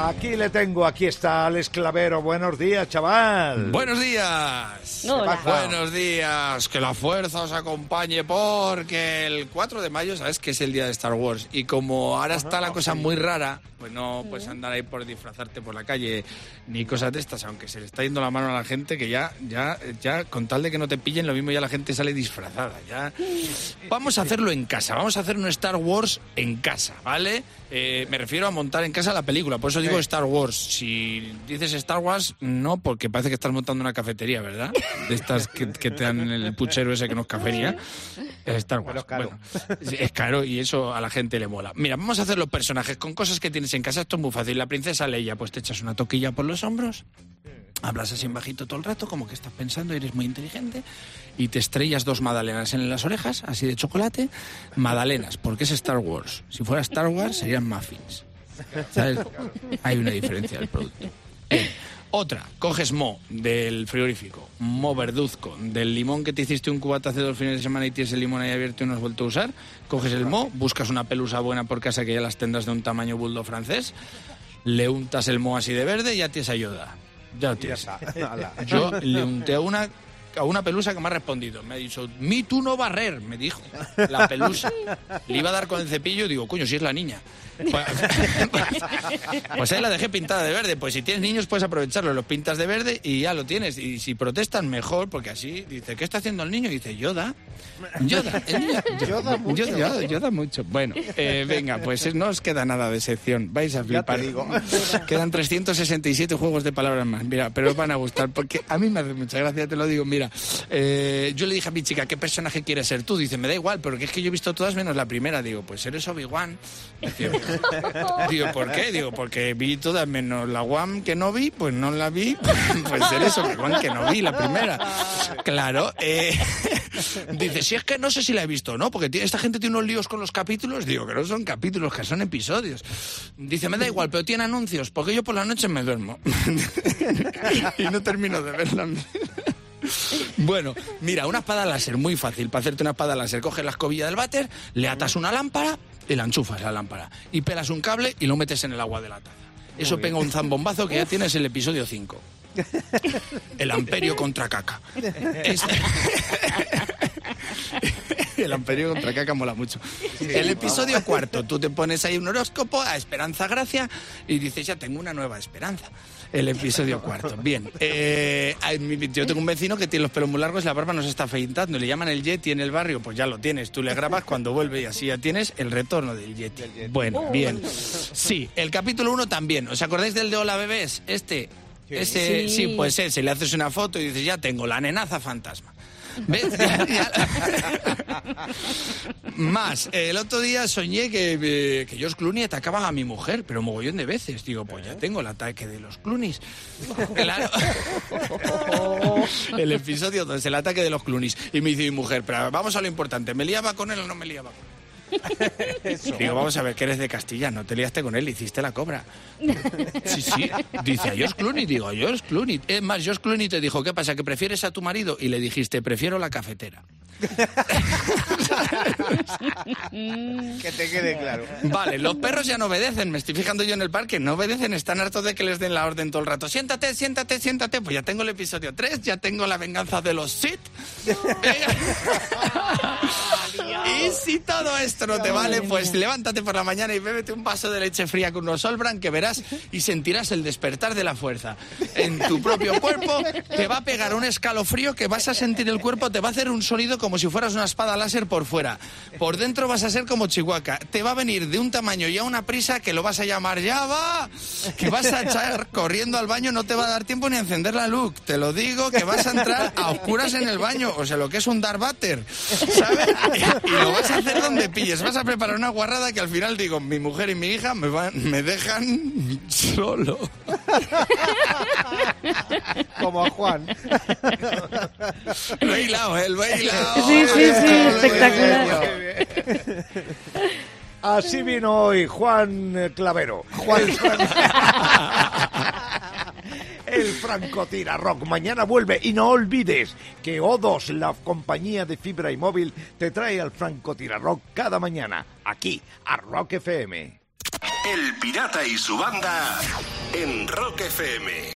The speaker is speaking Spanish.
Aquí le tengo, aquí está Alex Clavero. Buenos días, chaval. Buenos días. Hola. Buenos días. Que la fuerza os acompañe porque el 4 de mayo, sabes que es el día de Star Wars. Y como ahora está la cosa muy rara, pues no puedes andar ahí por disfrazarte por la calle ni cosas de estas, aunque se le está yendo la mano a la gente que ya con tal de que no te pillen, lo mismo ya la gente sale disfrazada. Ya vamos a hacerlo en casa, vamos a hacer un Star Wars en casa, ¿vale? Me refiero a montar en casa la película, por eso digo Star Wars. Si dices Star Wars, no, porque parece que estás montando una cafetería, ¿verdad? De estas que te dan el puchero ese que no es cafetería. Star Wars. Es caro. Bueno, es caro y eso a la gente le mola. Mira, vamos a hacer los personajes con cosas que tienes en casa. Esto es muy fácil. La princesa Leia, pues te echas una toquilla por los hombros, hablas así en bajito todo el rato, como que estás pensando, eres muy inteligente, y te estrellas 2 magdalenas en las orejas, así de chocolate. Magdalenas, porque es Star Wars. Si fuera Star Wars, serían muffins. ¿Sabes? Hay una diferencia del producto. Otra, coges Mo del frigorífico, Mo verduzco, del limón que te hiciste un cubata hace 2 fines de semana y tienes el limón ahí abierto y no has vuelto a usar. Coges el Mo, buscas una pelusa buena por casa que ya las tendrás de un tamaño bulldog francés, le untas el Mo así de verde y ya tienes ayuda. Ya lo tienes. Yo le unté a una pelusa que me ha respondido. Me ha dicho, mi tú no barrer, me dijo la pelusa. Le iba a dar con el cepillo y digo, coño, si es la niña. Pues ahí la dejé pintada de verde. Pues si tienes niños puedes aprovecharlo, los pintas de verde y ya lo tienes. Y si protestan, mejor, porque así dice, ¿qué está haciendo el niño? Y dice, Yoda. Yoda mucho. Bueno, venga, pues no os queda nada de sección. Vais a flipar. Quedan 367 juegos de palabras más. Mira, pero os van a gustar porque a mí me hace mucha gracia, te lo digo. Mira, yo le dije a mi chica, ¿qué personaje quieres ser tú? Dice, me da igual, pero que es que yo he visto todas menos la primera. Digo, pues eres Obi-Wan. Digo, ¿por qué? Digo, porque vi todas menos la One que no vi, pues no la vi. Pues eres Obi-Wan que no vi la primera. Claro. Dice, si es que no sé si la he visto o no, porque esta gente tiene unos líos con los capítulos. Digo, que no son capítulos, que son episodios. Dice, me da igual, pero tiene anuncios, porque yo por la noche me duermo. Y no termino de verla. Bueno, mira, una espada láser, muy fácil. Para hacerte una espada láser, coges la escobilla del váter, le atas una lámpara y la enchufas la lámpara. Y pelas un cable y lo metes en el agua de la taza. Eso pega un zambombazo que ya tienes el episodio 5. El Amperio contra Caca. El Amperio contra Caca mola mucho. El episodio 4, tú te pones ahí un horóscopo a Esperanza Gracia y dices, ya tengo una nueva esperanza. El episodio 4. Bien. Yo tengo un vecino que tiene los pelos muy largos y la barba no se está afeitando. Le llaman el Yeti en el barrio, pues ya lo tienes. Tú le grabas cuando vuelve y así ya tienes el retorno del Yeti. Bueno, bien. Sí, el capítulo 1 también. ¿Os acordáis del de Hola Bebés? Sí, pues ese. Le haces una foto y dices, ya tengo la nenaza fantasma. ¿Ves? Más, el otro día soñé que George Clooney atacaba a mi mujer, pero mogollón de veces. Digo, pues ya tengo el ataque de los Clooneys. Claro. El episodio 2, el ataque de los Clooneys. Y me dice mi mujer, pero vamos a lo importante, ¿me liaba con él o no me liaba con él? Digo, vamos a ver, que eres de Castilla, no te liaste con él, hiciste la cobra. Sí, dice, a George Clooney. Digo, a George Clooney. Es más, George Clooney te dijo, ¿qué pasa, que prefieres a tu marido? Y le dijiste, prefiero la cafetera. Que te quede claro. Vale, los perros ya no obedecen, me estoy fijando yo en el parque, no obedecen, están hartos de que les den la orden todo el rato. Siéntate. Pues ya tengo el episodio 3, ya tengo la venganza de los Sith. Y si todo esto no te vale, pues levántate por la mañana y bébete un vaso de leche fría con unos Olbran, que verás y sentirás el despertar de la fuerza en tu propio cuerpo. Te va a pegar un escalofrío que vas a sentir el cuerpo, te va a hacer un sonido como si fueras una espada láser por fuera. Por dentro vas a ser como Chihuahua. Te va a venir de un tamaño y a una prisa que lo vas a llamar ya va, que vas a echar corriendo al baño, no te va a dar tiempo ni a encender la luz. Te lo digo, que vas a entrar a oscuras en el baño, o sea, lo que es un Darth Vader, ¿sabes? Y lo vas a hacer donde pilles. Vas a preparar una guarrada que al final digo, mi mujer y mi hija me dejan solo. Como a Juan. Lo he hilado. Sí, espectacular. Así vino hoy Juan Clavero. El Francotira Rock mañana vuelve y no olvides que O2, la compañía de fibra y móvil, te trae al Francotira Rock cada mañana aquí a Rock FM. El Pirata y su banda en Rock FM.